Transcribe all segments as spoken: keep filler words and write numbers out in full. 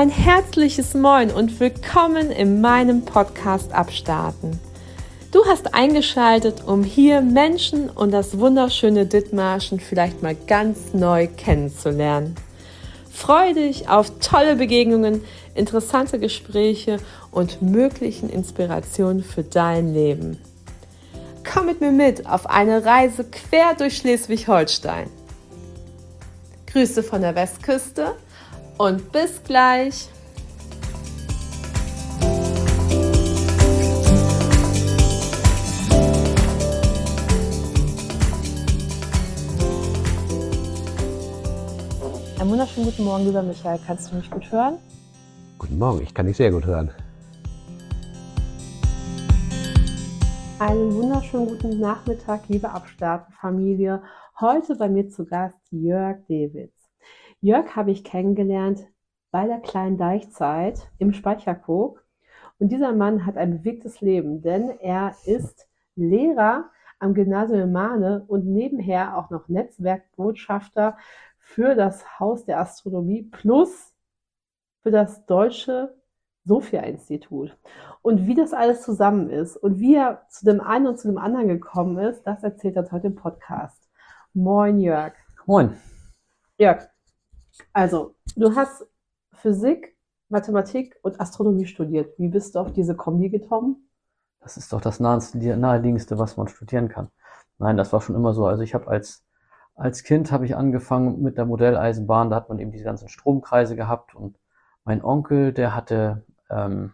Ein herzliches Moin und willkommen in meinem Podcast Abstarten. Du hast eingeschaltet, um hier Menschen und das wunderschöne Dithmarschen vielleicht mal ganz neu kennenzulernen. Freue dich auf tolle Begegnungen, interessante Gespräche und möglichen Inspirationen für dein Leben. Komm mit mir mit auf eine Reise quer durch Schleswig-Holstein. Grüße von der Westküste und bis gleich. Einen wunderschönen guten Morgen, lieber Michael. Kannst du mich gut hören? Guten Morgen, ich kann dich sehr gut hören. Einen wunderschönen guten Nachmittag, liebe Abstarten-Familie. Heute bei mir zu Gast Jörg Dewitz. Jörg habe ich kennengelernt bei der kleinen Deichzeit im Speicherkog. Und dieser Mann hat ein bewegtes Leben, denn er ist Lehrer am Gymnasium in Mahne und nebenher auch noch Netzwerkbotschafter für das Haus der Astronomie plus für das Deutsche Sophia-Institut. Und wie das alles zusammen ist und wie er zu dem einen und zu dem anderen gekommen ist, das erzählt er heute im Podcast. Moin Jörg. Moin. Jörg, also du hast Physik, Mathematik und Astronomie studiert. Wie bist du auf diese Kombi gekommen? Das ist doch das naheliegendste, was man studieren kann. Nein, das war schon immer so. Also ich habe als als Kind habe ich angefangen mit der Modelleisenbahn. Da hat man eben diese ganzen Stromkreise gehabt und mein Onkel, der hatte ähm,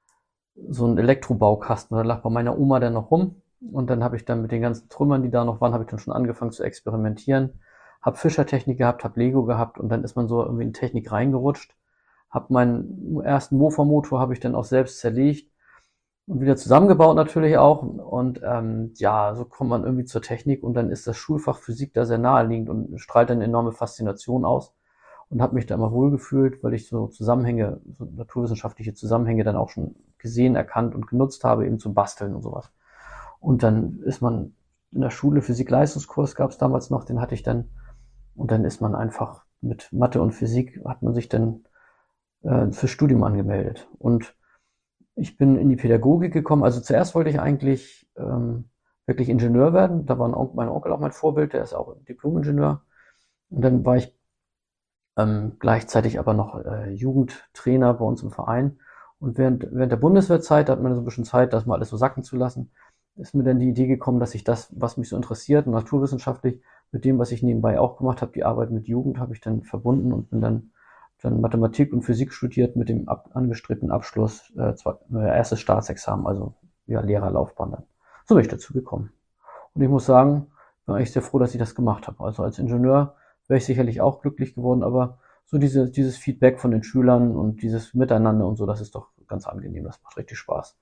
so einen Elektrobaukasten. Da lag bei meiner Oma der noch rum und dann habe ich dann mit den ganzen Trümmern, die da noch waren, habe ich dann schon angefangen zu experimentieren. Habe Fischertechnik gehabt, habe Lego gehabt und dann ist man so irgendwie in Technik reingerutscht. Habe meinen ersten Mofa-Motor habe ich dann auch selbst zerlegt und wieder zusammengebaut natürlich auch. Und ähm, ja, so kommt man irgendwie zur Technik und dann ist das Schulfach Physik da sehr naheliegend und strahlt eine enorme Faszination aus. Und habe mich da immer wohlgefühlt, weil ich so Zusammenhänge, so naturwissenschaftliche Zusammenhänge dann auch schon gesehen, erkannt und genutzt habe, eben zum Basteln und sowas. Und dann ist man in der Schule, Physik-Leistungskurs gab es damals noch, den hatte ich dann. Und dann ist man einfach mit Mathe und Physik, hat man sich dann äh, fürs Studium angemeldet. Und ich bin in die Pädagogik gekommen. Also zuerst wollte ich eigentlich ähm, wirklich Ingenieur werden. Da war ein Onkel, mein Onkel auch mein Vorbild, der ist auch Diplom-Ingenieur. Und dann war ich ähm, gleichzeitig aber noch äh, Jugendtrainer bei uns im Verein. Und während, während der Bundeswehrzeit, da hat man so ein bisschen Zeit, das mal alles so sacken zu lassen, ist mir dann die Idee gekommen, dass ich das, was mich so interessiert, naturwissenschaftlich, mit dem, was ich nebenbei auch gemacht habe, die Arbeit mit Jugend, habe ich dann verbunden und bin dann, dann Mathematik und Physik studiert mit dem ab, angestrebten Abschluss, äh, zwar, äh, erstes Staatsexamen, also ja, Lehrerlaufbahn dann. So bin ich dazu gekommen. Und ich muss sagen, bin eigentlich sehr froh, dass ich das gemacht habe. Also als Ingenieur wäre ich sicherlich auch glücklich geworden, aber so diese, dieses Feedback von den Schülern und dieses Miteinander und so, das ist doch ganz angenehm, das macht richtig Spaß.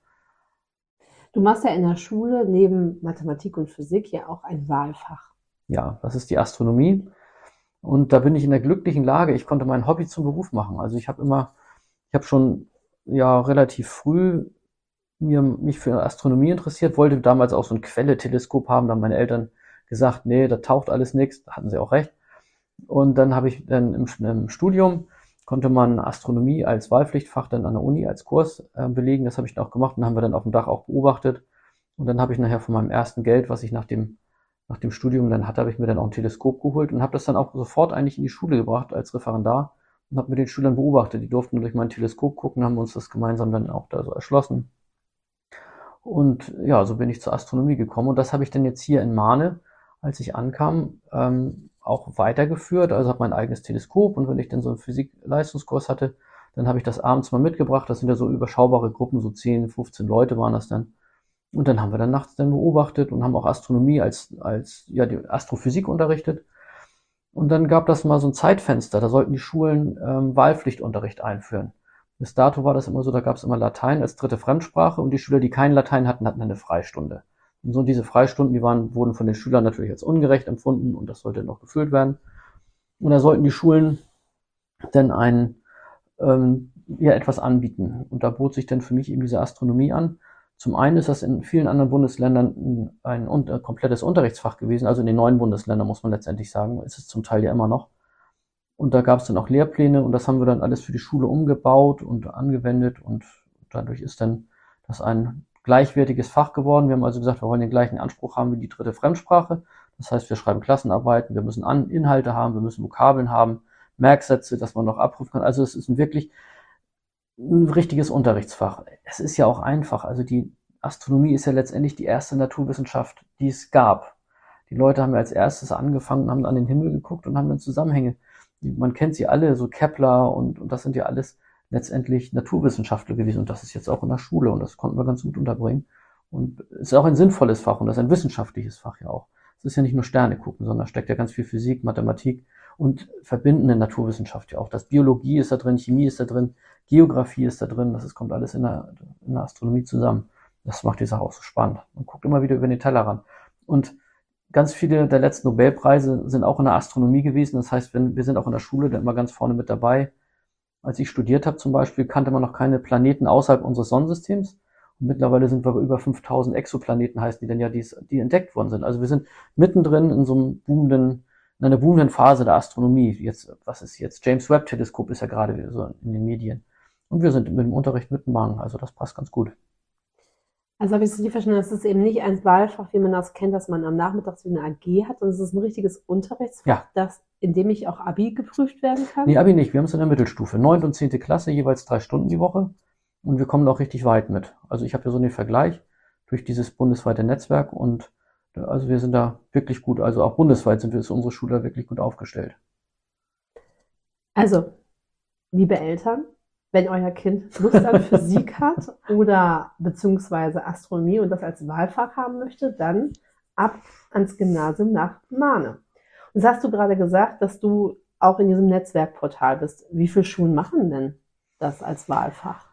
Du machst ja in der Schule neben Mathematik und Physik ja auch ein Wahlfach. Ja, das ist die Astronomie. Und da bin ich in der glücklichen Lage, ich konnte mein Hobby zum Beruf machen. Also ich habe immer, ich habe schon ja relativ früh mir, mich für Astronomie interessiert, wollte damals auch so ein Quelle-Teleskop haben, da haben meine Eltern gesagt, nee, da taucht alles nichts, da hatten sie auch recht. Und dann habe ich dann im, im Studium, konnte man Astronomie als Wahlpflichtfach dann an der Uni als Kurs äh, belegen, das habe ich dann auch gemacht und haben wir dann auf dem Dach auch beobachtet. Und dann habe ich nachher von meinem ersten Geld, was ich nach dem nach dem Studium dann hatte, habe ich mir dann auch ein Teleskop geholt und habe das dann auch sofort eigentlich in die Schule gebracht als Referendar und habe mit den Schülern beobachtet. Die durften durch mein Teleskop gucken, haben uns das gemeinsam dann auch da so erschlossen. Und ja, so bin ich zur Astronomie gekommen und das habe ich dann jetzt hier in Mahne, als ich ankam, ähm, auch weitergeführt. Also habe mein eigenes Teleskop und wenn ich dann so einen Physik-Leistungskurs hatte, dann habe ich das abends mal mitgebracht. Das sind ja so überschaubare Gruppen, so zehn, fünfzehn Leute waren das dann. Und dann haben wir dann nachts dann beobachtet und haben auch Astronomie als, als, ja, die Astrophysik unterrichtet. Und dann gab das mal so ein Zeitfenster, da sollten die Schulen ähm, Wahlpflichtunterricht einführen. Bis dato war das immer so, da gab es immer Latein als dritte Fremdsprache und die Schüler, die kein Latein hatten, hatten eine Freistunde. Und so diese Freistunden, die waren, wurden von den Schülern natürlich als ungerecht empfunden und das sollte noch gefüllt werden. Und da sollten die Schulen dann ein, ähm, ja, etwas anbieten. Und da bot sich dann für mich eben diese Astronomie an. Zum einen ist das in vielen anderen Bundesländern ein, ein, ein komplettes Unterrichtsfach gewesen, also in den neuen Bundesländern muss man letztendlich sagen, ist es zum Teil ja immer noch. Und da gab es dann auch Lehrpläne und das haben wir dann alles für die Schule umgebaut und angewendet und dadurch ist dann das ein gleichwertiges Fach geworden. Wir haben also gesagt, wir wollen den gleichen Anspruch haben wie die dritte Fremdsprache. Das heißt, wir schreiben Klassenarbeiten, wir müssen An Inhalte haben, wir müssen Vokabeln haben, Merksätze, dass man noch abrufen kann. Also es ist ein wirklich ein richtiges Unterrichtsfach. Es ist ja auch einfach. Also die Astronomie ist ja letztendlich die erste Naturwissenschaft, die es gab. Die Leute haben ja als erstes angefangen, haben an den Himmel geguckt und haben dann Zusammenhänge. Man kennt sie alle, so Kepler und, und das sind ja alles letztendlich Naturwissenschaftler gewesen und das ist jetzt auch in der Schule und das konnten wir ganz gut unterbringen. Und es ist auch ein sinnvolles Fach und das ist ein wissenschaftliches Fach ja auch. Es ist ja nicht nur Sterne gucken, sondern da steckt ja ganz viel Physik, Mathematik und verbindende Naturwissenschaft ja auch. Das Biologie ist da drin, Chemie ist da drin, Geografie ist da drin, das ist, kommt alles in der, in der Astronomie zusammen. Das macht die Sache auch so spannend. Man guckt immer wieder über den Tellerrand. Und ganz viele der letzten Nobelpreise sind auch in der Astronomie gewesen. Das heißt, wenn, wir sind auch in der Schule da immer ganz vorne mit dabei. Als ich studiert habe zum Beispiel, kannte man noch keine Planeten außerhalb unseres Sonnensystems. Und mittlerweile sind wir bei über fünftausend Exoplaneten, heißen die denn ja, die, die entdeckt worden sind. Also wir sind mittendrin in so einem boomenden, in einer boomenden Phase der Astronomie. Jetzt, was ist jetzt? James Webb Teleskop ist ja gerade wieder so in den Medien. Und wir sind mit dem Unterricht mitmachen. Also das passt ganz gut. Also habe ich es richtig verstanden, es ist eben nicht ein Wahlfach, wie man das kennt, dass man am Nachmittag so eine A G hat, sondern es ist ein richtiges Unterrichtsfach, Ja. das, in dem ich auch Abi geprüft werden kann? Nee, Abi nicht. Wir haben es in der Mittelstufe. Neunte und zehnte Klasse, jeweils drei Stunden die Woche. Und wir kommen auch richtig weit mit. Also ich habe ja so einen Vergleich durch dieses bundesweite Netzwerk und also wir sind da wirklich gut, also auch bundesweit sind wir, ist unsere Schule wirklich gut aufgestellt. Also, liebe Eltern, wenn euer Kind Lust an Physik hat oder beziehungsweise Astronomie und das als Wahlfach haben möchte, dann ab ans Gymnasium nach Mahne. Und das hast du gerade gesagt, dass du auch in diesem Netzwerkportal bist. Wie viele Schulen machen denn das als Wahlfach?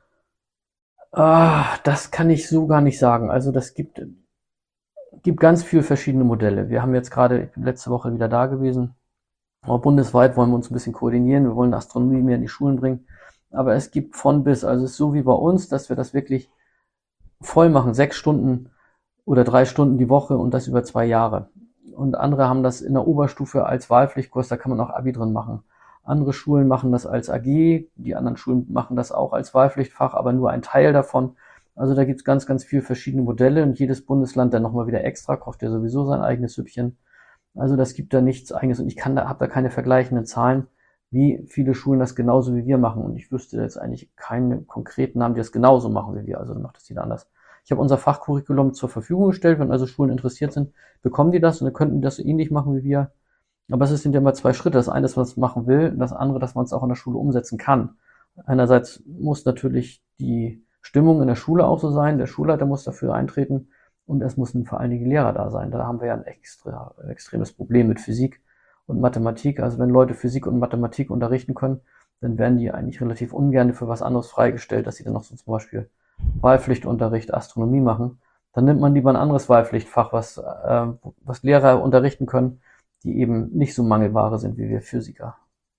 Ah, das kann ich so gar nicht sagen. Also das gibt, gibt ganz viele verschiedene Modelle. Wir haben jetzt gerade, ich bin letzte Woche wieder da gewesen. Auch bundesweit wollen wir uns ein bisschen koordinieren. Wir wollen Astronomie mehr in die Schulen bringen. Aber es gibt von bis, also es ist so wie bei uns, dass wir das wirklich voll machen, sechs Stunden oder drei Stunden die Woche und das über zwei Jahre. Und andere haben das in der Oberstufe als Wahlpflichtkurs, da kann man auch Abi drin machen. Andere Schulen machen das als A G, die anderen Schulen machen das auch als Wahlpflichtfach, aber nur ein Teil davon. Also da gibt's ganz, ganz viele verschiedene Modelle und jedes Bundesland dann nochmal wieder extra, kocht ja sowieso sein eigenes Süppchen. Also das gibt da nichts eigenes und ich kann da, habe da keine vergleichenden Zahlen, wie viele Schulen das genauso wie wir machen. Und ich wüsste jetzt eigentlich keine konkreten Namen, die das genauso machen wie wir. Also dann macht das jeder anders. Ich habe unser Fachcurriculum zur Verfügung gestellt. Wenn also Schulen interessiert sind, bekommen die das und dann könnten die das so ähnlich machen wie wir. Aber es sind ja immer zwei Schritte. Das eine, dass man es machen will, und das andere, dass man es auch in der Schule umsetzen kann. Einerseits muss natürlich die Stimmung in der Schule auch so sein. Der Schulleiter muss dafür eintreten und es müssen vor allen Dingen die Lehrer da sein. Da haben wir ja ein extra, extremes Problem mit Physik und Mathematik. Also wenn Leute Physik und Mathematik unterrichten können, dann werden die eigentlich relativ ungern für was anderes freigestellt, dass sie dann noch so zum Beispiel Wahlpflichtunterricht, Astronomie machen. Dann nimmt man lieber ein anderes Wahlpflichtfach, was, äh, was Lehrer unterrichten können, die eben nicht so Mangelware sind wie wir Physiker.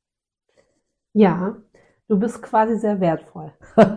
Ja, du bist quasi sehr wertvoll.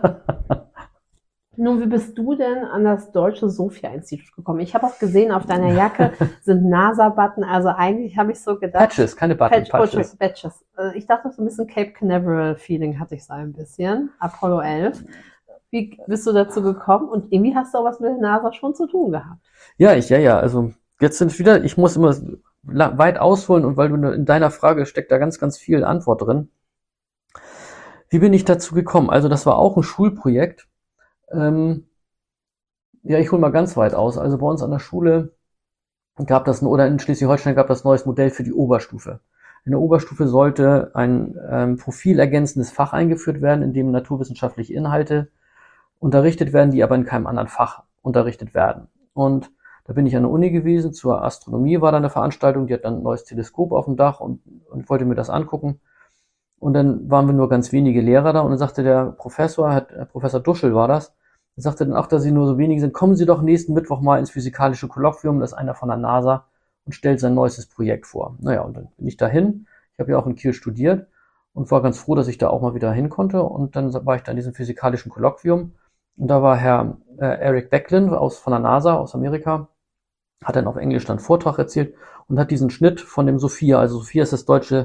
Nun, wie bist du denn an das Deutsche Sophia-Institut gekommen? Ich habe auch gesehen, auf deiner Jacke sind NASA-Button, also eigentlich habe ich so gedacht... Patches, keine Button, Patch, Patches. Patches. Ich dachte, so ein bisschen Cape Canaveral-Feeling hatte ich so ein bisschen, Apollo elf. Wie bist du dazu gekommen? Und irgendwie hast du auch was mit der NASA schon zu tun gehabt. Ja, ich, ja, ja, also jetzt sind wieder, ich muss immer weit ausholen und weil du in deiner Frage steckt da ganz, ganz viel Antwort drin. Wie bin ich dazu gekommen? Also das war auch ein Schulprojekt. Ähm, ja, ich hole mal ganz weit aus. Also bei uns an der Schule gab das, oder in Schleswig-Holstein gab das neues Modell für die Oberstufe. In der Oberstufe sollte ein ähm, profilergänzendes Fach eingeführt werden, in dem naturwissenschaftliche Inhalte unterrichtet werden, die aber in keinem anderen Fach unterrichtet werden. Und da bin ich an der Uni gewesen, zur Astronomie war da eine Veranstaltung, die hat dann ein neues Teleskop auf dem Dach und, und wollte mir das angucken. Und dann waren wir nur ganz wenige Lehrer da und dann sagte der Professor, hat, äh, Professor Duschel war das, er sagte dann auch, dass sie nur so wenige sind, kommen Sie doch nächsten Mittwoch mal ins physikalische Kolloquium, das ist einer von der NASA und stellt sein neuestes Projekt vor. Naja, und dann bin ich dahin, ich habe ja auch in Kiel studiert und war ganz froh, dass ich da auch mal wieder hin konnte und dann war ich da in diesem physikalischen Kolloquium und da war Herr äh, Eric Becklin aus, von der NASA aus Amerika, hat dann auf Englisch dann einen Vortrag erzählt und hat diesen Schnitt von dem Sophia, also Sophia ist das deutsche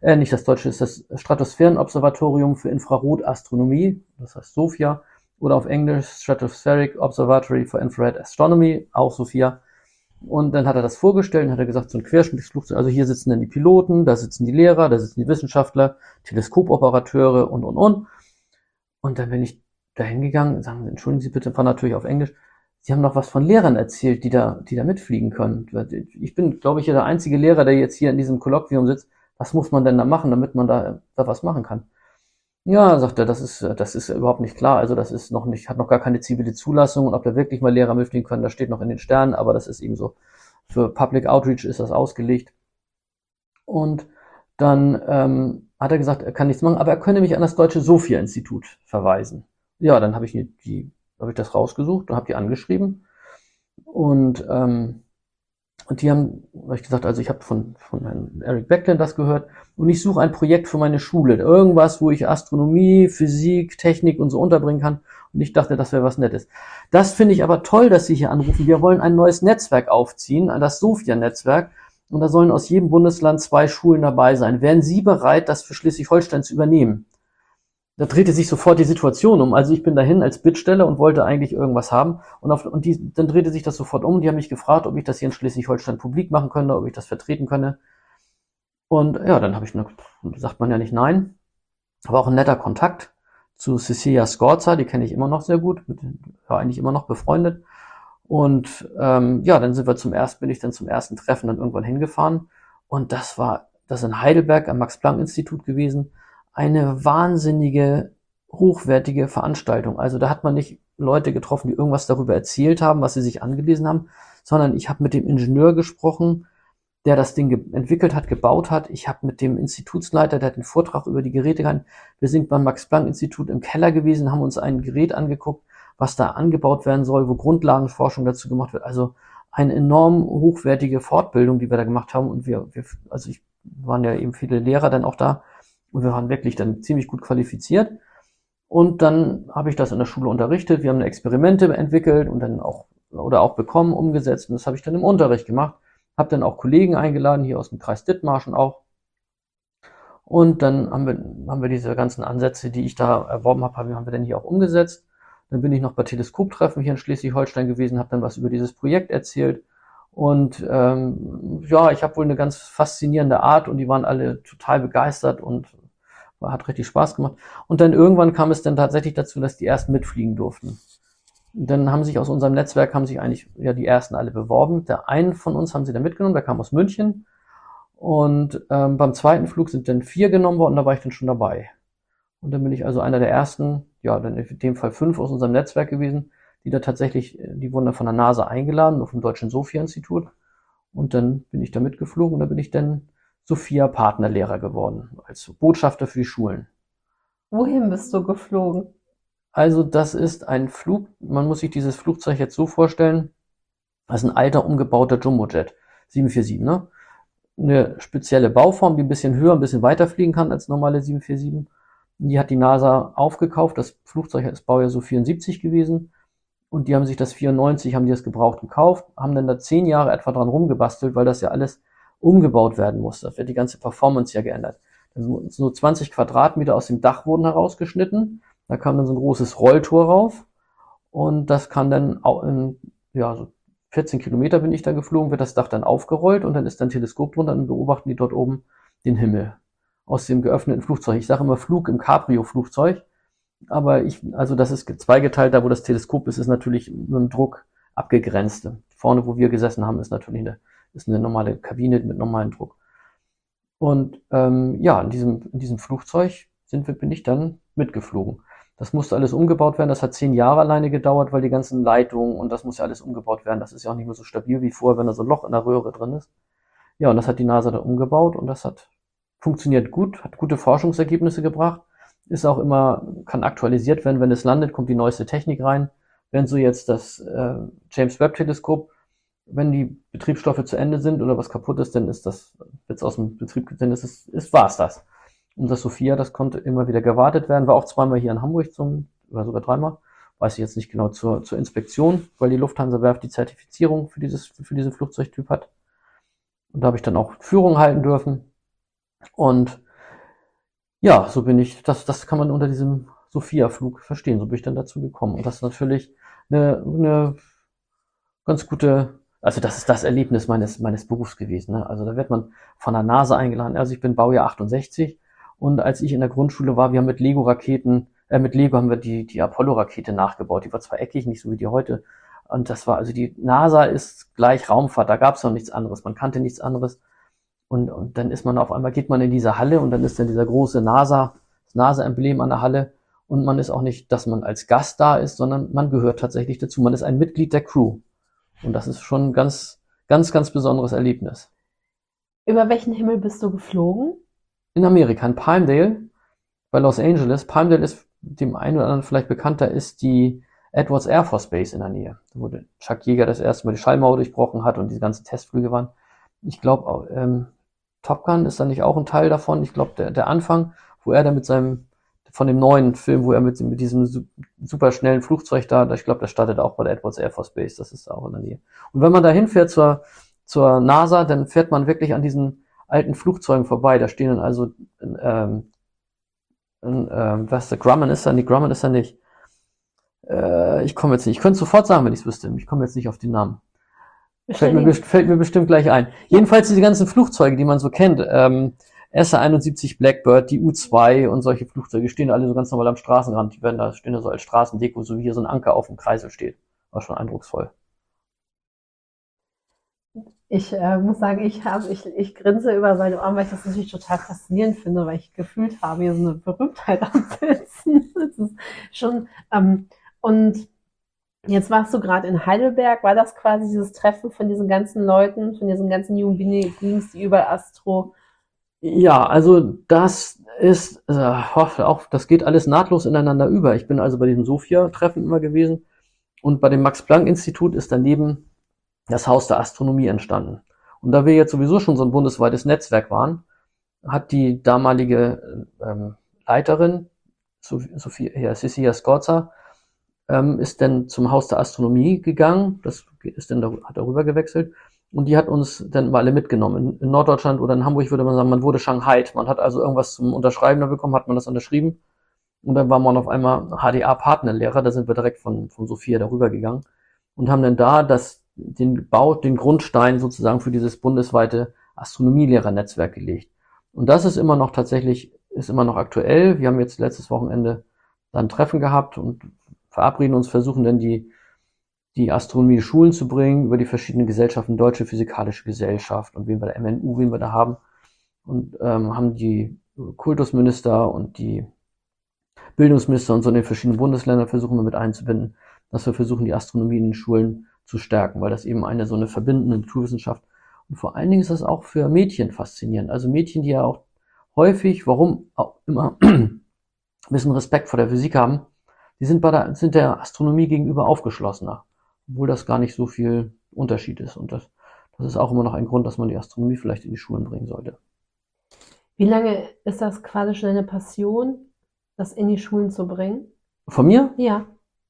äh, nicht das Deutsche, ist das Stratosphärenobservatorium für Infrarotastronomie, das heißt SOFIA, oder auf Englisch Stratospheric Observatory for Infrared Astronomy, auch SOFIA. Und dann hat er das vorgestellt und hat er gesagt, so ein Querschnittsflugzeug, also hier sitzen dann die Piloten, da sitzen die Lehrer, da sitzen die Wissenschaftler, Teleskopoperateure und, und, und. Und dann bin ich da hingegangen, sagen, entschuldigen Sie bitte, war natürlich auf Englisch, Sie haben noch was von Lehrern erzählt, die da, die da mitfliegen können. Ich bin, glaube ich, der einzige Lehrer, der jetzt hier in diesem Kolloquium sitzt. Was muss man denn da machen, damit man da, da was machen kann? Ja, sagt er, das ist, das ist überhaupt nicht klar. Also das ist noch nicht, hat noch gar keine zivile Zulassung und ob da wirklich mal Lehrer mitfliegen können, das steht noch in den Sternen, aber das ist eben so. Für Public Outreach ist das ausgelegt. Und dann ähm, hat er gesagt, er kann nichts machen, aber er könne mich an das Deutsche Sophia-Institut verweisen. Ja, dann habe ich die, habe ich das rausgesucht und habe die angeschrieben. Und ähm, Und die haben, habe ich gesagt, also ich habe von, von Herrn Eric Beckland das gehört und ich suche ein Projekt für meine Schule. Irgendwas, wo ich Astronomie, Physik, Technik und so unterbringen kann. Und ich dachte, das wäre was Nettes. Das finde ich aber toll, dass Sie hier anrufen. Wir wollen ein neues Netzwerk aufziehen, das SOFIA-Netzwerk. Und da sollen aus jedem Bundesland zwei Schulen dabei sein. Wären Sie bereit, das für Schleswig-Holstein zu übernehmen? Da drehte sich sofort die Situation um. Also ich bin dahin als Bittsteller und wollte eigentlich irgendwas haben. Und, auf, und die, dann drehte sich das sofort um. Die haben mich gefragt, ob ich das hier in Schleswig-Holstein publik machen könnte, ob ich das vertreten könne. Und ja, dann habe ich nur, sagt man ja nicht nein. Aber auch ein netter Kontakt zu Cecilia Scorza, die kenne ich immer noch sehr gut, mit, war eigentlich immer noch befreundet. Und ähm, ja, dann sind wir zum ersten, bin ich dann zum ersten Treffen dann irgendwann hingefahren. Und das war, das ist in Heidelberg am Max-Planck-Institut gewesen. Eine wahnsinnige, hochwertige Veranstaltung. Also da hat man nicht Leute getroffen, die irgendwas darüber erzählt haben, was sie sich angelesen haben, sondern ich habe mit dem Ingenieur gesprochen, der das Ding entwickelt hat, gebaut hat. Ich habe mit dem Institutsleiter, der hat einen Vortrag über die Geräte gehalten. Wir sind beim Max-Planck-Institut im Keller gewesen, haben uns ein Gerät angeguckt, was da angebaut werden soll, wo Grundlagenforschung dazu gemacht wird. Also eine enorm hochwertige Fortbildung, die wir da gemacht haben. Und wir, wir also ich waren ja eben viele Lehrer dann auch da. Und wir waren wirklich dann ziemlich gut qualifiziert. Und dann habe ich das in der Schule unterrichtet. Wir haben Experimente entwickelt und dann auch, oder auch bekommen, umgesetzt. Und das habe ich dann im Unterricht gemacht. Habe dann auch Kollegen eingeladen, hier aus dem Kreis Dithmarschen auch. Und dann haben wir, haben wir diese ganzen Ansätze, die ich da erworben habe, haben wir dann hier auch umgesetzt. Dann bin ich noch bei Teleskoptreffen hier in Schleswig-Holstein gewesen, habe dann was über dieses Projekt erzählt. Und ähm, ja, ich habe wohl eine ganz faszinierende Art und die waren alle total begeistert und hat richtig Spaß gemacht. Und dann irgendwann kam es dann tatsächlich dazu, dass die ersten mitfliegen durften. Und dann haben sich aus unserem Netzwerk, haben sich eigentlich ja die ersten alle beworben. Der einen von uns haben sie dann mitgenommen, der kam aus München. Und ähm, beim zweiten Flug sind dann vier genommen worden, da war ich dann schon dabei. Und dann bin ich also einer der ersten, ja, dann in dem Fall fünf aus unserem Netzwerk gewesen, die da tatsächlich, die wurden dann von der NASA eingeladen, auf dem Deutschen Sophia-Institut. Und dann bin ich da mitgeflogen und da bin ich dann Sophia-Partnerlehrer geworden, als Botschafter für die Schulen. Wohin bist du geflogen? Also das ist ein Flug, man muss sich dieses Flugzeug jetzt so vorstellen, das ist ein alter, umgebauter Jumbojet, sieben vier sieben, ne? Eine spezielle Bauform, die ein bisschen höher, ein bisschen weiter fliegen kann als normale sieben vier sieben. Die hat die NASA aufgekauft, das Flugzeug ist Baujahr so vierundsiebzig gewesen. Und die haben sich das vierundneunzig, haben die das gebraucht gekauft, haben dann da zehn Jahre etwa dran rumgebastelt, weil das ja alles umgebaut werden muss. Da wird die ganze Performance ja geändert. So zwanzig Quadratmeter aus dem Dach wurden herausgeschnitten. Da kam dann so ein großes Rolltor rauf. Und das kann dann, in, ja, so vierzehn Kilometer bin ich da geflogen, wird das Dach dann aufgerollt und dann ist dann ein Teleskop drunter und beobachten die dort oben den Himmel aus dem geöffneten Flugzeug. Ich sage immer Flug im Cabrio-Flugzeug. Aber ich, also das ist zweigeteilt, da wo das Teleskop ist, ist natürlich mit dem Druck abgegrenzt. Vorne, wo wir gesessen haben, ist natürlich eine, ist eine normale Kabine mit normalem Druck. Und ähm, ja, in diesem, in diesem Flugzeug sind wir, bin ich dann mitgeflogen. Das musste alles umgebaut werden. Das hat zehn Jahre alleine gedauert, weil die ganzen Leitungen und das muss ja alles umgebaut werden. Das ist ja auch nicht mehr so stabil wie vorher, wenn da so ein Loch in der Röhre drin ist. Ja, und das hat die NASA dann umgebaut und das hat funktioniert gut, hat gute Forschungsergebnisse gebracht. Ist auch immer, kann aktualisiert werden, wenn es landet, kommt die neueste Technik rein. Wenn so jetzt das äh, James Webb Teleskop, wenn die Betriebsstoffe zu Ende sind oder was kaputt ist, dann ist das jetzt aus dem Betrieb, dann ist es, ist, war's das. Und das Sophia, das konnte immer wieder gewartet werden, war auch zweimal hier in Hamburg zum, oder sogar dreimal, weiß ich jetzt nicht genau, zur, zur Inspektion, weil die Lufthansa-Werft die Zertifizierung für dieses, für diesen Flugzeugtyp hat. Und da habe ich dann auch Führung halten dürfen. Und Ja, so bin ich, das, das kann man unter diesem Sophia-Flug verstehen. So bin ich dann dazu gekommen. Und das ist natürlich eine, eine ganz gute, also das ist das Erlebnis meines, meines Berufs gewesen. Ne? Also da wird man von der NASA eingeladen. Also ich bin Baujahr achtundsechzig und als ich in der Grundschule war, wir haben mit Lego-Raketen, äh, mit Lego haben wir die, die Apollo-Rakete nachgebaut. Die war zwar eckig, nicht so wie die heute. Und das war, also die NASA ist gleich Raumfahrt, da gab es noch nichts anderes. Man kannte nichts anderes. Und, und dann ist man auf einmal, geht man in diese Halle und dann ist dann dieser große NASA, das NASA-Emblem an der Halle. Und man ist auch nicht, dass man als Gast da ist, sondern man gehört tatsächlich dazu. Man ist ein Mitglied der Crew. Und das ist schon ein ganz, ganz, ganz besonderes Erlebnis. Über welchen Himmel bist du geflogen? In Amerika, in Palmdale, bei Los Angeles. Palmdale ist dem einen oder anderen vielleicht bekannter, ist die Edwards Air Force Base in der Nähe, wo Chuck Yeager das erste Mal die Schallmauer durchbrochen hat und diese ganzen Testflüge waren. Ich glaube, ähm, Top Gun ist da nicht auch ein Teil davon. Ich glaube, der, der Anfang, wo er da mit seinem, von dem neuen Film, wo er mit, mit diesem su- super schnellen Flugzeug da, ich glaube, der startet auch bei der Edwards Air Force Base, das ist da auch in der Nähe. Und wenn man da hinfährt zur, zur NASA, dann fährt man wirklich an diesen alten Flugzeugen vorbei. Da stehen dann also, ähm, ähm, was, der Grumman ist da nicht, Grumman ist da nicht. Äh, ich komme jetzt nicht, ich könnte sofort sagen, wenn ich es wüsste. Ich komme jetzt nicht auf den Namen. Fällt mir, fällt mir bestimmt gleich ein. Jedenfalls diese ganzen Flugzeuge, die man so kennt, ähm, S R einundsiebzig Blackbird, die U zwei und solche Flugzeuge stehen alle so ganz normal am Straßenrand. Die werden da, stehen da so als Straßendeko, so wie hier so ein Anker auf dem Kreisel steht. War schon eindrucksvoll. Ich äh, muss sagen, ich habe, ich, ich grinse über seine Arme, weil ich das natürlich total faszinierend finde, weil ich gefühlt habe, hier so eine Berühmtheit am Sitzen. Das ist schon, ähm, und jetzt warst du gerade in Heidelberg. War das quasi dieses Treffen von diesen ganzen Leuten, von diesen ganzen Human Beings, die über Astro... Ja, also das ist, äh, auch, das geht alles nahtlos ineinander über. Ich bin also bei diesem Sophia-Treffen immer gewesen und bei dem Max-Planck-Institut ist daneben das Haus der Astronomie entstanden. Und da wir jetzt sowieso schon so ein bundesweites Netzwerk waren, hat die damalige ähm, Leiterin, Sophia, ja, Cecilia Scorza, ähm, ist dann zum Haus der Astronomie gegangen, das ist dann, hat darüber gewechselt, und die hat uns dann mal alle mitgenommen. In, in Norddeutschland oder in Hamburg würde man sagen, man wurde Shanghai. Man hat also irgendwas zum Unterschreiben da bekommen, hat man das unterschrieben. Und dann war man auf einmal H D A-Partnerlehrer, da sind wir direkt von, von Sophia darüber gegangen und haben dann da das, den Bau, den Grundstein sozusagen für dieses bundesweite Astronomielehrernetzwerk gelegt. Und das ist immer noch tatsächlich, ist immer noch aktuell. Wir haben jetzt letztes Wochenende dann ein Treffen gehabt und verabreden uns, versuchen dann die, die Astronomie in Schulen zu bringen, über die verschiedenen Gesellschaften, Deutsche Physikalische Gesellschaft und wen wir da, M N U, wen wir da haben. Und ähm, haben die Kultusminister und die Bildungsminister und so in den verschiedenen Bundesländern versuchen wir mit einzubinden, dass wir versuchen, die Astronomie in den Schulen zu stärken, weil das eben eine so eine verbindende Naturwissenschaft und vor allen Dingen ist das auch für Mädchen faszinierend. Also Mädchen, die ja auch häufig, warum auch immer, ein bisschen Respekt vor der Physik haben, die sind bei der, sind der Astronomie gegenüber aufgeschlossener, obwohl das gar nicht so viel Unterschied ist. Und das, das ist auch immer noch ein Grund, dass man die Astronomie vielleicht in die Schulen bringen sollte. Wie lange ist das quasi schon eine Passion, das in die Schulen zu bringen? Von mir? Ja.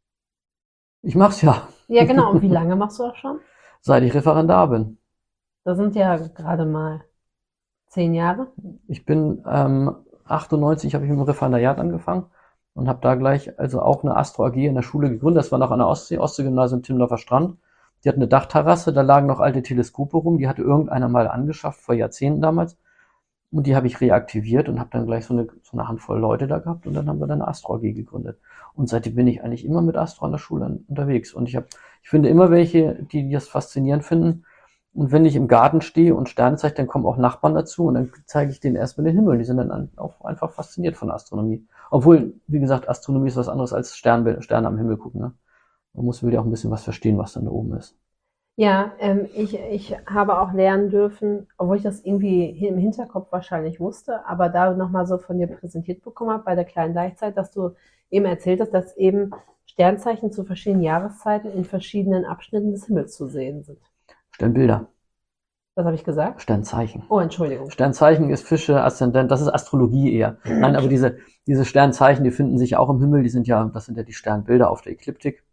Ich mach's ja. Ja, genau. Und wie lange machst du das schon? Seit ich Referendar bin. Das sind ja gerade mal zehn Jahre. Ich bin ähm, achtundneunzig, habe ich mit dem Referendariat angefangen und habe da gleich also auch eine Astro-A G in der Schule gegründet. Das war noch an der Ostsee, Ostseegymnasium Timmendorfer Strand. Die hat eine Dachterrasse, da lagen noch alte Teleskope rum, die hatte irgendeiner mal angeschafft, vor Jahrzehnten damals. Und die habe ich reaktiviert und habe dann gleich so eine, so eine Handvoll Leute da gehabt und dann haben wir dann eine Astro-A G gegründet. Und seitdem bin ich eigentlich immer mit Astro an der Schule an, unterwegs. Und ich habe, ich finde immer welche, die das faszinierend finden. Und wenn ich im Garten stehe und Sterne zeige, dann kommen auch Nachbarn dazu und dann zeige ich denen erstmal den Himmel. Die sind dann auch einfach fasziniert von der Astronomie. Obwohl, wie gesagt, Astronomie ist was anderes als Sterne, Sterne am Himmel gucken. Ne? Man muss will ja auch ein bisschen was verstehen, was dann da oben ist. Ja, ähm, ich, ich habe auch lernen dürfen, obwohl ich das irgendwie im Hinterkopf wahrscheinlich wusste, aber da nochmal so von dir präsentiert bekommen habe bei der kleinen Laichzeit, dass du eben erzählt hast, dass eben Sternzeichen zu verschiedenen Jahreszeiten in verschiedenen Abschnitten des Himmels zu sehen sind. Sternbilder. Was habe ich gesagt? Sternzeichen. Oh, Entschuldigung. Sternzeichen ist Fische, Aszendent, das ist Astrologie eher. Nein, aber diese, diese Sternzeichen, die finden sich auch im Himmel, die sind ja, das sind ja die Sternbilder auf der Ekliptik.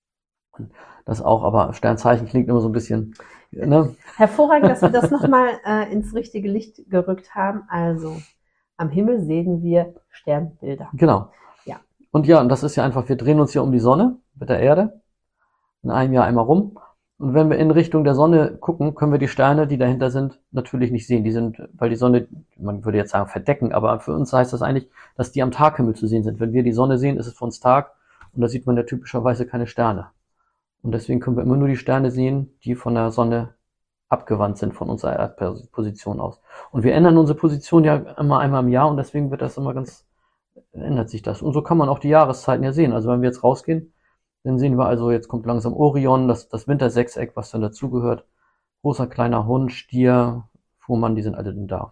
Das auch, aber Sternzeichen klingt immer so ein bisschen, ne? Hervorragend, dass wir das nochmal äh, ins richtige Licht gerückt haben. Also, Am Himmel sehen wir Sternbilder. Genau. Ja. Und ja, und das ist ja einfach, wir drehen uns ja um die Sonne mit der Erde in einem Jahr einmal rum. Und wenn wir in Richtung der Sonne gucken, können wir die Sterne, die dahinter sind, natürlich nicht sehen. Die sind, weil die Sonne, man würde jetzt sagen, verdecken, aber für uns heißt das eigentlich, dass die am Taghimmel zu sehen sind. Wenn wir die Sonne sehen, ist es für uns Tag und da sieht man ja typischerweise keine Sterne. Und deswegen können wir immer nur die Sterne sehen, die von der Sonne abgewandt sind von unserer Erdposition aus. Und wir ändern unsere Position ja immer einmal im Jahr und deswegen wird das immer ganz, ändert sich das. Und so kann man auch die Jahreszeiten ja sehen. Also wenn wir jetzt rausgehen, dann sehen wir also, jetzt kommt langsam Orion, das, das Wintersechseck, was dann dazugehört. Großer, kleiner Hund, Stier, Fuhrmann, die sind alle dann da.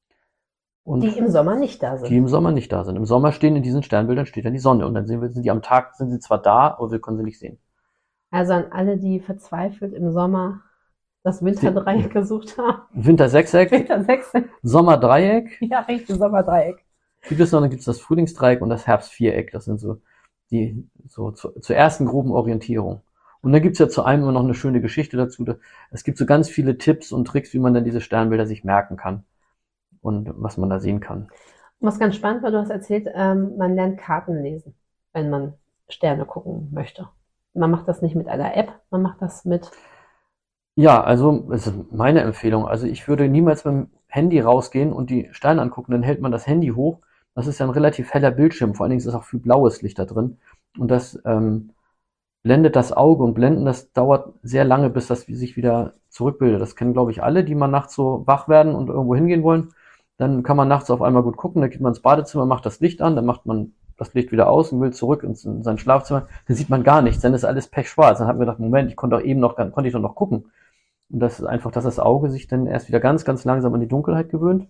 Und die im Sommer nicht da sind. Die im Sommer nicht da sind. Im Sommer stehen in diesen Sternbildern steht dann die Sonne und dann sehen wir, sind die am Tag, sind sie zwar da, aber wir können sie nicht sehen. Also an alle, die verzweifelt im Sommer das Winterdreieck gesucht haben. Wintersechseck, Wintersechseck. Sommerdreieck. Ja, richtig, Sommerdreieck. Gibt es noch, dann gibt es das Frühlingsdreieck und das Herbstviereck. Das sind so die so zu, zur ersten groben Orientierung. Und dann gibt's ja zu einem immer noch eine schöne Geschichte dazu. Es gibt so ganz viele Tipps und Tricks, wie man dann diese Sternbilder sich merken kann und was man da sehen kann. Was ganz spannend war, du hast erzählt, ähm, man lernt Karten lesen, wenn man Sterne gucken möchte. Man macht das nicht mit einer App, man macht das mit... Ja, also das ist meine Empfehlung. Also ich würde niemals mit dem Handy rausgehen und die Sterne angucken, dann hält man das Handy hoch. Das ist ja ein relativ heller Bildschirm, vor allen Dingen ist auch viel blaues Licht da drin. Und das ähm, blendet das Auge und blenden, das dauert sehr lange, bis das sich wieder zurückbildet. Das kennen, glaube ich, alle, die mal nachts so wach werden und irgendwo hingehen wollen. Dann kann man nachts auf einmal gut gucken, dann geht man ins Badezimmer, macht das Licht an, dann macht man das Licht wieder aus und will zurück in sein Schlafzimmer. Dann sieht man gar nichts, dann ist alles pechschwarz. Dann hat man gedacht, Moment, ich konnte doch eben noch, konnte ich doch noch gucken. Und das ist einfach, dass das Auge sich dann erst wieder ganz, ganz langsam an die Dunkelheit gewöhnt.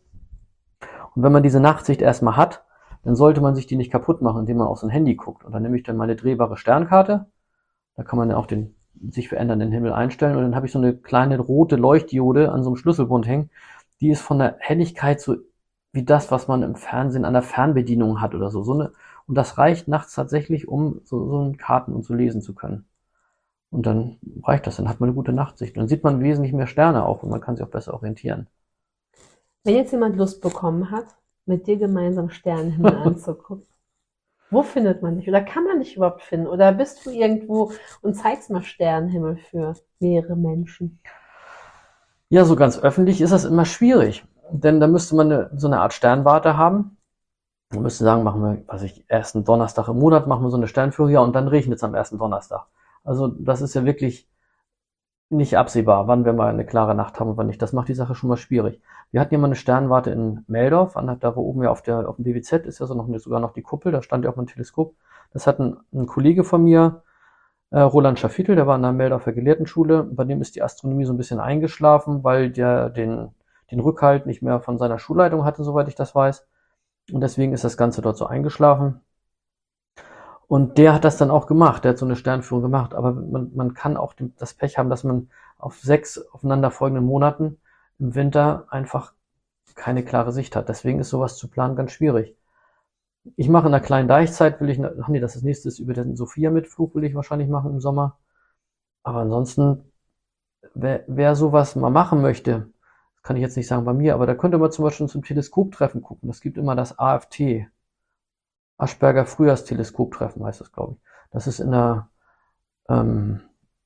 Und wenn man diese Nachtsicht erstmal hat, dann sollte man sich die nicht kaputt machen, indem man auf so ein Handy guckt. Und dann nehme ich dann meine drehbare Sternkarte. Da kann man dann auch den sich verändernden Himmel einstellen. Und dann habe ich so eine kleine rote Leuchtdiode an so einem Schlüsselbund hängen. Die ist von der Helligkeit so wie das, was man im Fernsehen an der Fernbedienung hat oder so. so eine, und das reicht nachts tatsächlich, um so, so eine Karten und so lesen zu können. Und dann reicht das, dann hat man eine gute Nachtsicht. Dann sieht man wesentlich mehr Sterne auch und man kann sich auch besser orientieren. Wenn jetzt jemand Lust bekommen hat, mit dir gemeinsam Sternenhimmel anzugucken, wo findet man dich? Oder kann man dich überhaupt finden? Oder bist du irgendwo und zeigst mal Sternenhimmel für mehrere Menschen? Ja, so ganz öffentlich ist das immer schwierig. Denn da müsste man eine, so eine Art Sternwarte haben. Man müsste sagen, machen wir, was ich, ersten Donnerstag im Monat machen wir so eine Sternführung, ja, und dann regnet es am ersten Donnerstag. Also das ist ja wirklich nicht absehbar, wann wir mal eine klare Nacht haben und wann nicht. Das macht die Sache schon mal schwierig. Wir hatten hier mal eine Sternwarte in Meldorf, an, da wo oben ja auf der auf dem B W Z ist ja so noch sogar noch die Kuppel, da stand ja auch mal ein Teleskop. Das hat ein, ein Kollege von mir, äh, Roland Schaffitel, der war in der Meldorfer Gelehrtenschule, bei dem ist die Astronomie so ein bisschen eingeschlafen, weil der den den Rückhalt nicht mehr von seiner Schulleitung hatte, soweit ich das weiß. Und deswegen ist das Ganze dort so eingeschlafen. Und der hat das dann auch gemacht, der hat so eine Sternführung gemacht. Aber man, man kann auch das Pech haben, dass man auf sechs aufeinanderfolgenden Monaten im Winter einfach keine klare Sicht hat. Deswegen ist sowas zu planen ganz schwierig. Ich mache in der kleinen Deichzeit, will ich, ach nee, das ist nächstes über den Sophia-Mitflug will ich wahrscheinlich machen im Sommer. Aber ansonsten, wer, wer sowas mal machen möchte, kann ich jetzt nicht sagen bei mir, aber da könnte man zum Beispiel zum Teleskoptreffen gucken. Es gibt immer das A F T, Aschberger Frühjahrsteleskoptreffen heißt das, glaube ich. Das ist in der, ähm,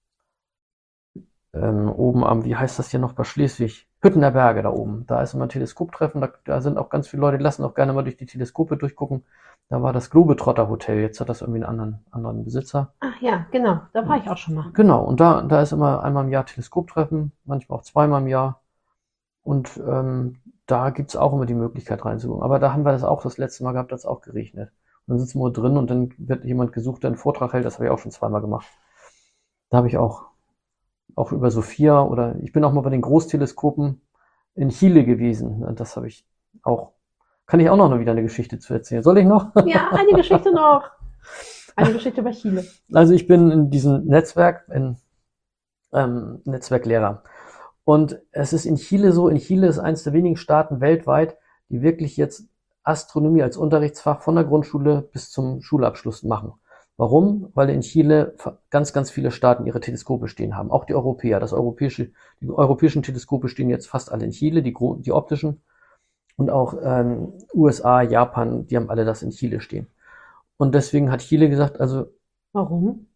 ähm, oben am, wie heißt das hier noch bei Schleswig? Hüttener Berge da oben. Da ist immer ein Teleskoptreffen, da, da sind auch ganz viele Leute, die lassen auch gerne mal durch die Teleskope durchgucken. Da war das Globetrotter Hotel, jetzt hat das irgendwie einen anderen, anderen Besitzer. Ach ja, genau, da war ich auch schon mal. Genau, und da, da ist immer einmal im Jahr Teleskoptreffen, manchmal auch zweimal im Jahr. Und ähm, da gibt's auch immer die Möglichkeit reinzugucken. Aber da haben wir das auch das letzte Mal gehabt, da hat's auch geregnet. Und dann sitzen wir drin und dann wird jemand gesucht, der einen Vortrag hält. Das habe ich auch schon zweimal gemacht. Da habe ich auch, auch über Sophia oder ich bin auch mal bei den Großteleskopen in Chile gewesen. Das habe ich auch, kann ich auch noch wieder eine Geschichte zu erzählen. Soll ich noch? Ja, eine Geschichte noch. Eine Geschichte über Chile. Also ich bin in diesem Netzwerk, in ähm, Netzwerklehrer. Und es ist in Chile so, in Chile ist eines der wenigen Staaten weltweit, die wirklich jetzt Astronomie als Unterrichtsfach von der Grundschule bis zum Schulabschluss machen. Warum? Weil in Chile ganz, ganz viele Staaten ihre Teleskope stehen haben. Auch die Europäer. Das europäische, die europäischen Teleskope stehen jetzt fast alle in Chile, die, die optischen. Und auch ähm, U S A, Japan, die haben alle das in Chile stehen. Und deswegen hat Chile gesagt, also Warum?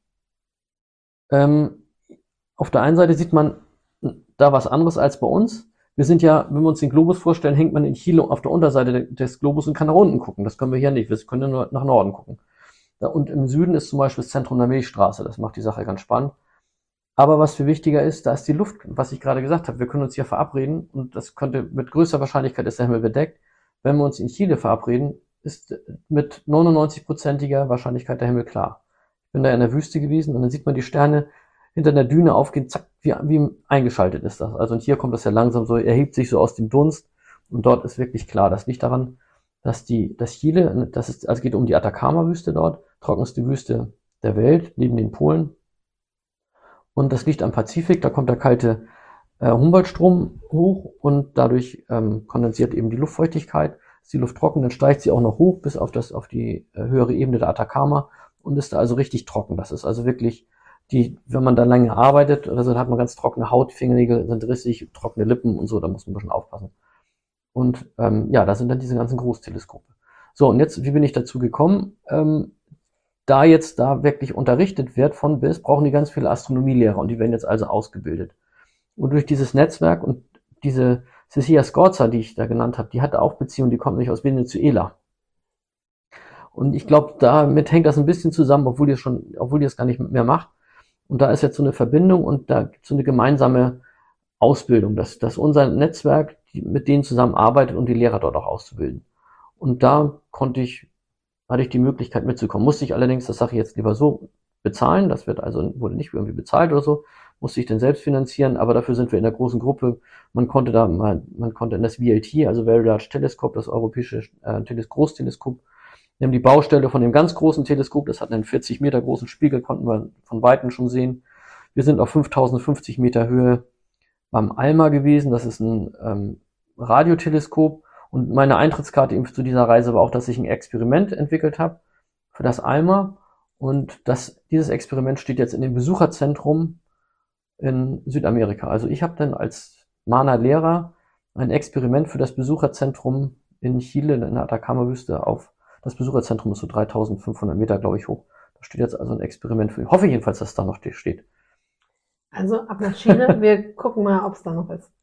ähm, auf der einen Seite sieht man da was anderes als bei uns. Wir sind ja, wenn wir uns den Globus vorstellen, hängt man in Chile auf der Unterseite des Globus und kann nach unten gucken. Das können wir hier nicht. Wir können nur nach Norden gucken. Und im Süden ist zum Beispiel das Zentrum der Milchstraße. Das macht die Sache ganz spannend. Aber was viel wichtiger ist, da ist die Luft, was ich gerade gesagt habe. Wir können uns hier verabreden und das könnte mit größter Wahrscheinlichkeit ist der Himmel bedeckt. Wenn wir uns in Chile verabreden, ist mit neunundneunzig-prozentiger Wahrscheinlichkeit der Himmel klar. Ich bin da in der Wüste gewesen und dann sieht man die Sterne hinter der Düne aufgehen, zack, wie, wie eingeschaltet ist das. Also und hier kommt das ja langsam so, erhebt sich so aus dem Dunst und dort ist wirklich klar. Das liegt daran, dass die, dass Chile, das ist, also geht um die Atacama-Wüste dort, trockenste Wüste der Welt, neben den Polen. Und das liegt am Pazifik, da kommt der kalte äh, Humboldt-Strom hoch und dadurch ähm, kondensiert eben die Luftfeuchtigkeit. Ist die Luft trocken, dann steigt sie auch noch hoch bis auf das, auf die äh, höhere Ebene der Atacama und ist da also richtig trocken. Das ist also wirklich die, wenn man da lange arbeitet oder so, dann hat man ganz trockene Haut, Fingernägel sind rissig, trockene Lippen und so, da muss man ein bisschen aufpassen. Und ähm, ja, da sind dann diese ganzen Großteleskope. So, und jetzt, wie bin ich dazu gekommen? Ähm, da jetzt da wirklich unterrichtet wird von bis, brauchen die ganz viele Astronomielehrer und die werden jetzt also ausgebildet. Und durch dieses Netzwerk und diese Cecilia Scorza, die ich da genannt habe, die hatte auch Beziehungen, die kommt nicht aus Venezuela. Und ich glaube, damit hängt das ein bisschen zusammen, obwohl die es schon, obwohl die es gar nicht mehr macht. Und da ist jetzt so eine Verbindung und da gibt es so eine gemeinsame Ausbildung, dass, dass unser Netzwerk mit denen zusammenarbeitet und die Lehrer dort auch auszubilden. Und da konnte ich, hatte ich die Möglichkeit mitzukommen. Musste ich allerdings, das sage ich jetzt lieber so, bezahlen. Das wird also, wurde nicht irgendwie bezahlt oder so. Musste ich dann selbst finanzieren, aber dafür sind wir in der großen Gruppe. Man konnte da, man, man konnte in das V L T, also Very Large Telescope, das europäische äh, Großteleskop, wir haben die Baustelle von dem ganz großen Teleskop, das hat einen vierzig Meter großen Spiegel, konnten wir von Weitem schon sehen. Wir sind auf fünftausendfünfzig Meter Höhe beim ALMA gewesen, das ist ein ähm, Radioteleskop. Und meine Eintrittskarte eben zu dieser Reise war auch, dass ich ein Experiment entwickelt habe für das ALMA. Und das, dieses Experiment steht jetzt in dem Besucherzentrum in Südamerika. Also ich habe dann als Mana-Lehrer ein Experiment für das Besucherzentrum in Chile, in der Atacama-Wüste auf. Das Besucherzentrum ist so dreitausendfünfhundert Meter, glaube ich, hoch. Da steht jetzt also ein Experiment für. Ich hoffe jedenfalls, dass da noch steht. Also ab nach Chile. Wir gucken mal, ob es da noch ist.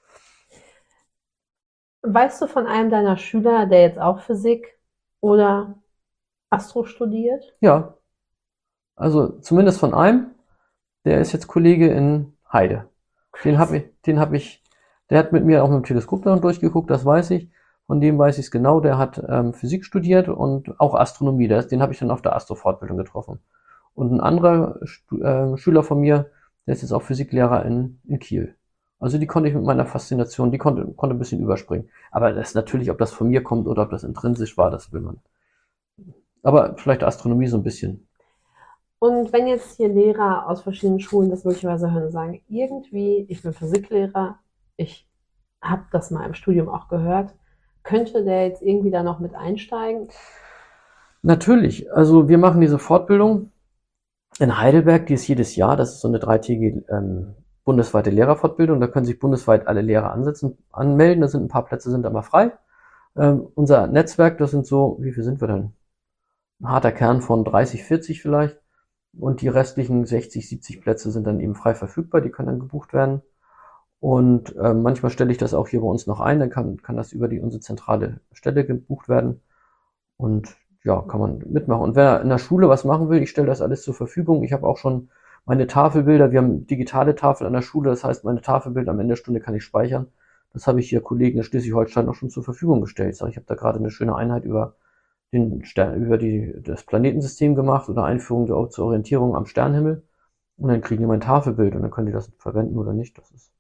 Weißt du von einem deiner Schüler, der jetzt auch Physik oder Astro studiert? Ja, also zumindest von einem. Der ist jetzt Kollege in Heide. Den habe ich, den habe ich, der hat mit mir auch mit dem Teleskop dann durchgeguckt, das weiß ich. Von dem weiß ich es genau, der hat ähm, Physik studiert und auch Astronomie. Der ist, den habe ich dann auf der Astro-Fortbildung getroffen. Und ein anderer äh, Schüler von mir, der ist jetzt auch Physiklehrer in, in Kiel. Also die konnte ich mit meiner Faszination, die konnte, konnte ein bisschen überspringen. Aber das ist natürlich, ob das von mir kommt oder ob das intrinsisch war, das will man. Aber vielleicht Astronomie so ein bisschen. Und wenn jetzt hier Lehrer aus verschiedenen Schulen das möglicherweise hören und sagen, irgendwie, ich bin Physiklehrer, ich habe das mal im Studium auch gehört, könnte der jetzt irgendwie da noch mit einsteigen? Natürlich. Also wir machen diese Fortbildung in Heidelberg, die ist jedes Jahr. Das ist so eine dreitägige ähm, bundesweite Lehrerfortbildung. Da können sich bundesweit alle Lehrer ansetzen, anmelden. Da sind ein paar Plätze, sind aber frei. Ähm, unser Netzwerk, das sind so, wie viel sind wir denn? Ein harter Kern von dreißig, vierzig vielleicht. Und die restlichen sechzig, siebzig Plätze sind dann eben frei verfügbar. Die können dann gebucht werden. Und äh, manchmal stelle ich das auch hier bei uns noch ein, dann kann, kann das über die unsere zentrale Stelle gebucht werden. Und ja, kann man mitmachen. Und wer in der Schule was machen will, ich stelle das alles zur Verfügung. Ich habe auch schon meine Tafelbilder, wir haben digitale Tafel an der Schule, das heißt, meine Tafelbilder am Ende der Stunde kann ich speichern. Das habe ich hier Kollegen in Schleswig-Holstein auch schon zur Verfügung gestellt. Ich habe da gerade eine schöne Einheit über den Stern, über die, das Planetensystem gemacht oder Einführung der, zur Orientierung am Sternenhimmel. Und dann kriegen die mein Tafelbild und dann können die das verwenden oder nicht. Das ist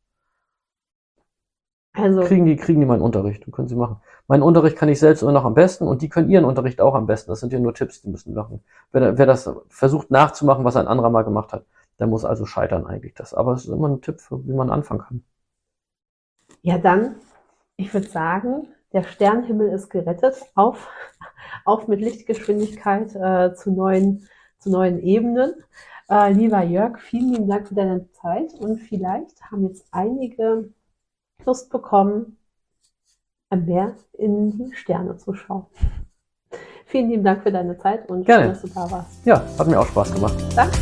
Also kriegen die, kriegen die meinen Unterricht und können sie machen. Meinen Unterricht kann ich selbst immer noch am besten und die können ihren Unterricht auch am besten. Das sind ja nur Tipps, die müssen machen. Wer, wer das versucht nachzumachen, was ein anderer mal gemacht hat, der muss also scheitern eigentlich das. Aber es ist immer ein Tipp, wie man anfangen kann. Ja, dann, ich würde sagen, der Sternenhimmel ist gerettet. Auf, auf mit Lichtgeschwindigkeit äh, zu neuen, zu neuen Ebenen. Äh, lieber Jörg, vielen lieben Dank für deine Zeit und vielleicht haben jetzt einige Lust bekommen, mehr in die Sterne zu schauen. Vielen lieben Dank für deine Zeit und Gerne. schön, dass du da warst. Ja, hat mir auch Spaß gemacht. Danke.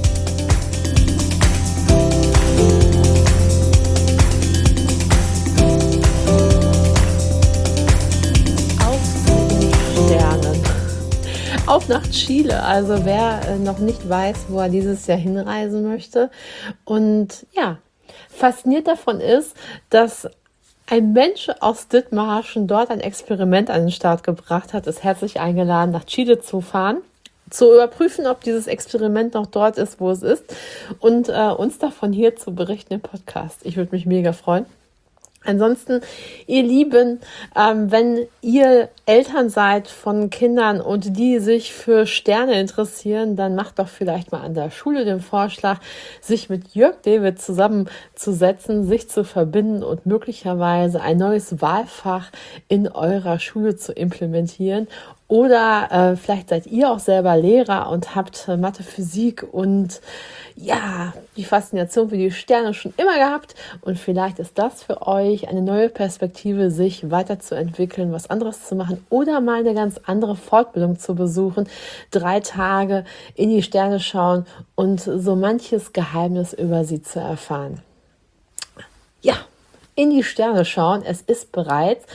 Auf nach Chile, also wer äh, noch nicht weiß, wo er dieses Jahr hinreisen möchte und ja, fasziniert davon ist, dass ein Mensch aus Dithmarschen dort ein Experiment an den Start gebracht hat, ist herzlich eingeladen, nach Chile zu fahren, zu überprüfen, ob dieses Experiment noch dort ist, wo es ist und äh, uns davon hier zu berichten im Podcast. Ich würde mich mega freuen. Ansonsten, ihr Lieben, ähm, wenn ihr Eltern seid von Kindern und die sich für Sterne interessieren, dann macht doch vielleicht mal an der Schule den Vorschlag, sich mit Jörg David zusammenzusetzen, sich zu verbinden und möglicherweise ein neues Wahlfach in eurer Schule zu implementieren. Oder äh, vielleicht seid ihr auch selber Lehrer und habt äh, Mathe, Physik und ja, die Faszination für die Sterne schon immer gehabt. Und vielleicht ist das für euch eine neue Perspektive, sich weiterzuentwickeln, was anderes zu machen oder mal eine ganz andere Fortbildung zu besuchen. Drei Tage in die Sterne schauen und so manches Geheimnis über sie zu erfahren. Ja, in die Sterne schauen. Es ist bereits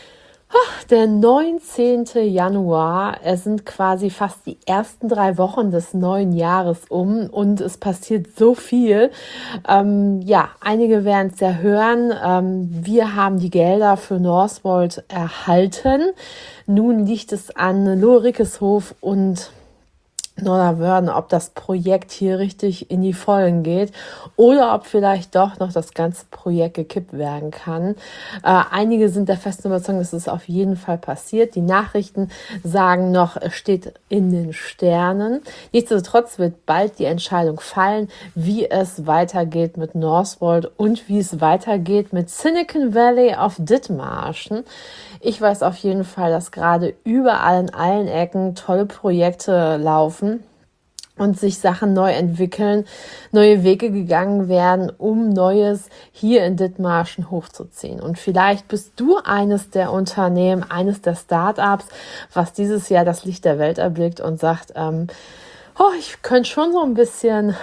der neunzehnte Januar, es sind quasi fast die ersten drei Wochen des neuen Jahres um und es passiert so viel. Ähm, ja, einige werden es ja hören. Ähm, wir haben die Gelder für Northvolt erhalten. Nun liegt es an Lohe Rickeshof und Norderwörden, ob das Projekt hier richtig in die Vollen geht oder ob vielleicht doch noch das ganze Projekt gekippt werden kann. Äh, einige sind der festen Überzeugung, dass es auf jeden Fall passiert. Die Nachrichten sagen noch, es steht in den Sternen. Nichtsdestotrotz wird bald die Entscheidung fallen, wie es weitergeht mit Northvolt und wie es weitergeht mit Silicon Valley auf Dithmarschen. Ich weiß auf jeden Fall, dass gerade überall in allen Ecken tolle Projekte laufen und sich Sachen neu entwickeln, neue Wege gegangen werden, um Neues hier in Dithmarschen hochzuziehen. Und vielleicht bist du eines der Unternehmen, eines der Startups, was dieses Jahr das Licht der Welt erblickt und sagt, ähm, oh, ich könnte schon so ein bisschen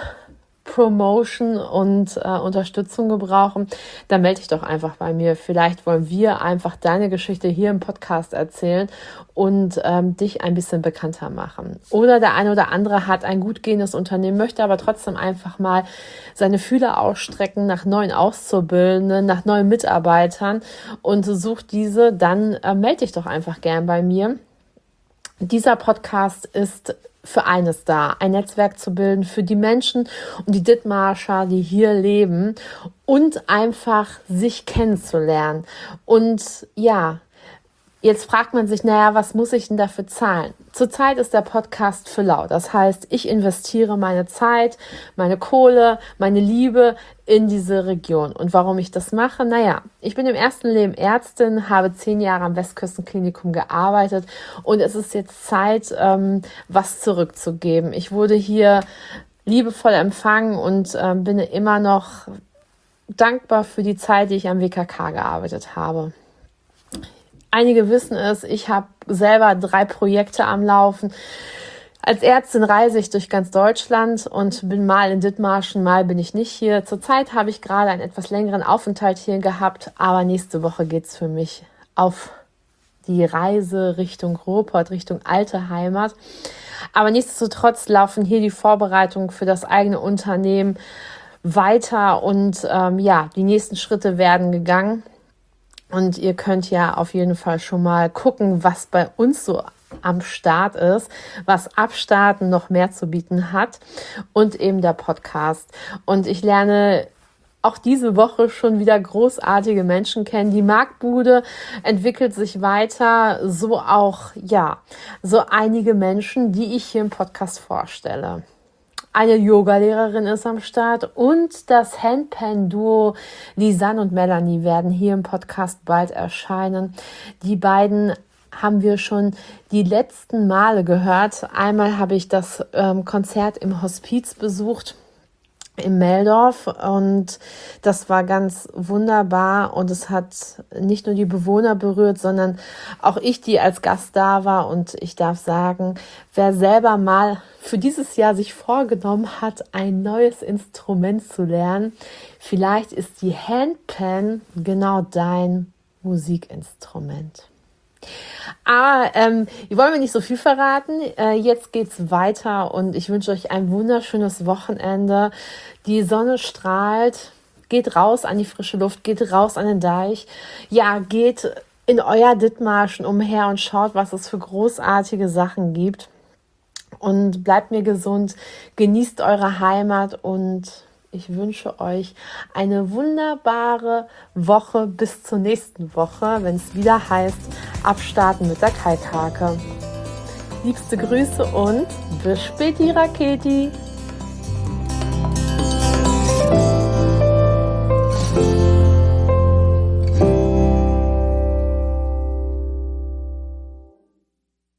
Promotion und äh, Unterstützung gebrauchen, dann melde dich doch einfach bei mir. Vielleicht wollen wir einfach deine Geschichte hier im Podcast erzählen und ähm, dich ein bisschen bekannter machen. Oder der eine oder andere hat ein gut gehendes Unternehmen, möchte aber trotzdem einfach mal seine Fühler ausstrecken nach neuen Auszubildenden, nach neuen Mitarbeitern und sucht diese, dann äh, melde dich doch einfach gern bei mir. Dieser Podcast ist für eines da, ein Netzwerk zu bilden für die Menschen und die Dithmarscher, die hier leben und einfach sich kennenzulernen. Und ja, jetzt fragt man sich, naja, was muss ich denn dafür zahlen? Zurzeit ist der Podcast für lau. Das heißt, ich investiere meine Zeit, meine Kohle, meine Liebe in diese Region. Und warum ich das mache? Naja, ich bin im ersten Leben Ärztin, habe zehn Jahre am Westküstenklinikum gearbeitet und es ist jetzt Zeit, ähm, was zurückzugeben. Ich wurde hier liebevoll empfangen und ähm, bin immer noch dankbar für die Zeit, die ich am W K K gearbeitet habe. Einige wissen es, ich habe selber drei Projekte am Laufen. Als Ärztin reise ich durch ganz Deutschland und bin mal in Dithmarschen, mal bin ich nicht hier. Zurzeit habe ich gerade einen etwas längeren Aufenthalt hier gehabt, aber nächste Woche geht's für mich auf die Reise Richtung Ruhrpott, Richtung alte Heimat. Aber nichtsdestotrotz laufen hier die Vorbereitungen für das eigene Unternehmen weiter und ähm, ja, die nächsten Schritte werden gegangen. Und ihr könnt ja auf jeden Fall schon mal gucken, was bei uns so am Start ist, was Abstarten noch mehr zu bieten hat und eben der Podcast. Und ich lerne auch diese Woche schon wieder großartige Menschen kennen. Die Marktbude entwickelt sich weiter, so auch, ja, so einige Menschen, die ich hier im Podcast vorstelle. Eine Yoga-Lehrerin ist am Start und das Handpan-Duo Lisanne und Melanie werden hier im Podcast bald erscheinen. Die beiden haben wir schon die letzten Male gehört. Einmal habe ich das ähm, Konzert im Hospiz besucht in Meldorf und das war ganz wunderbar und es hat nicht nur die Bewohner berührt, sondern auch ich, die als Gast da war, und ich darf sagen, wer selber mal für dieses Jahr sich vorgenommen hat, ein neues Instrument zu lernen, vielleicht ist die Handpan genau dein Musikinstrument. Ah, ähm, ich wollte mir nicht so viel verraten. Äh, jetzt geht's weiter und ich wünsche euch ein wunderschönes Wochenende. Die Sonne strahlt. Geht raus an die frische Luft, geht raus an den Deich. Ja, geht in euer Dithmarschen umher und schaut, was es für großartige Sachen gibt. Und bleibt mir gesund, genießt eure Heimat und ich wünsche euch eine wunderbare Woche bis zur nächsten Woche, wenn es wieder heißt, abstarten mit der Kalkhake. Liebste Grüße und bis späti, Raketi!